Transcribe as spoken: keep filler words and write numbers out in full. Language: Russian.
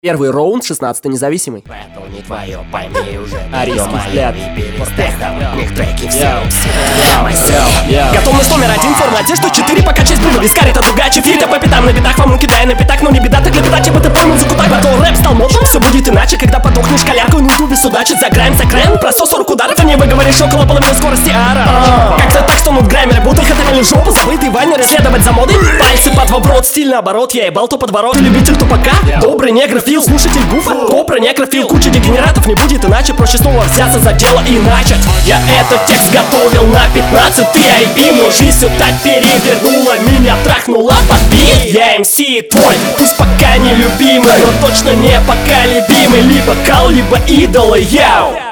Первый раунд, шестнадцатый независимый. Бэтл не твое, пойми уже. Арийский взгляд. Yeah. Готовность номер один, форма одежды четыре, пока часть была без карета, другая чифита по пятам на бедах, вам кидая на пятак, но не беда, так лепетать, ибо ты пой музыку так. Батл рэп стал модным, все будет иначе, когда подохнешь колярку, на ютубе судачит за грайм, за грайм. Про сто сорок ударов, а не выговоришь около половины скорости ара. Как-то так, что ну в грайме работай, хотя жопу, забытый вайнер, исследовать за модой. Пальцы под воброт, стиль наоборот, я ебал то подворот. Ты любитель тупака, добрый негрофил, слушатель гуфа, добрый негрофил. Куча дегенератов, не будет иначе, проще снова взяться за дело и начать. Я этот текст готовил на пятнадцатый ай би, но жизнь все так перевернула, меня трахнула под бит. Я эм си твой, пусть пока не любимый, но точно не поколебимый. Либо кал, либо идолы, яу.